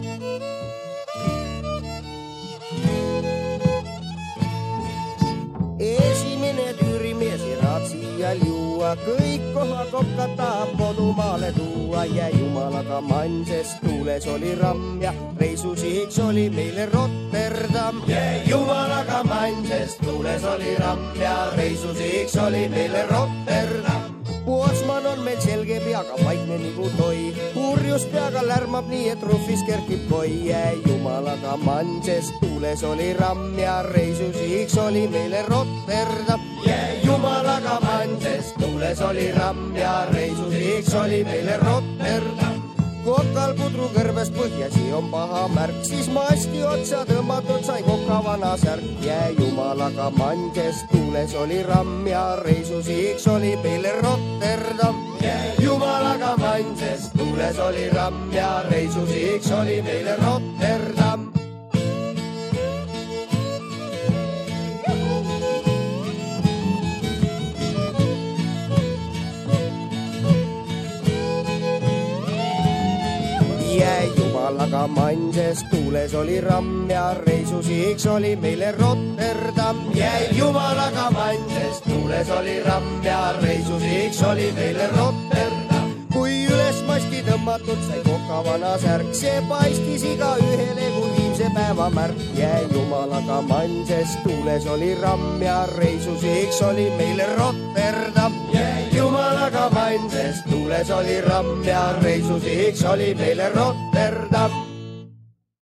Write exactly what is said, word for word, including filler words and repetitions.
Esimene tüürimies Iratsial juua, kõik kohakokka tahab kodumaale tuua ja jumalaga manses tuules oli ramm ja reisusihiks oli meile Rotterdam. Ja jumalaga manses tuules oli ramm ja reisusihiks oli meile Rotterdam. Pootsman on meil selge peaga, vaikne nagu toi. Hurjus peaga lärmab nii, et ruffis kerkib koi. Ja jumalaga manses tuules oli ramm ja reisusihiks oli meile Rotterdam. Ja jumalaga manses tuules oli ramm ja reisusihiks oli meile Rotterdam. Kokal pudru kõrves põhjasi on paha märk, siis maski otsa tõmmatud sai koka vana särk. Ja jumalaga manses tuules oli ramm ja reisusihiks oli meile Rotterdam. Ja jumalaga manses tuules oli ramm ja reisusihiks oli meile Rotterdam. Ja jumalaga manses tuules oli ramm ja reisusihiks oli meile Rotterdam. Ja jumalaga manses tuules oli ramm ja reisusihiks oli meile Rotterdam. Kui üles maski tõmmatud sai koka vana särk, see paistis iga ühele kui viimse päeva märk. Ja jumalaga manses tuules oli ramm ja reisusihiks oli meile Rotterdam. Ja jumalaga manses tuules oli ramm ja reisusihiks oli meile Rotterdam.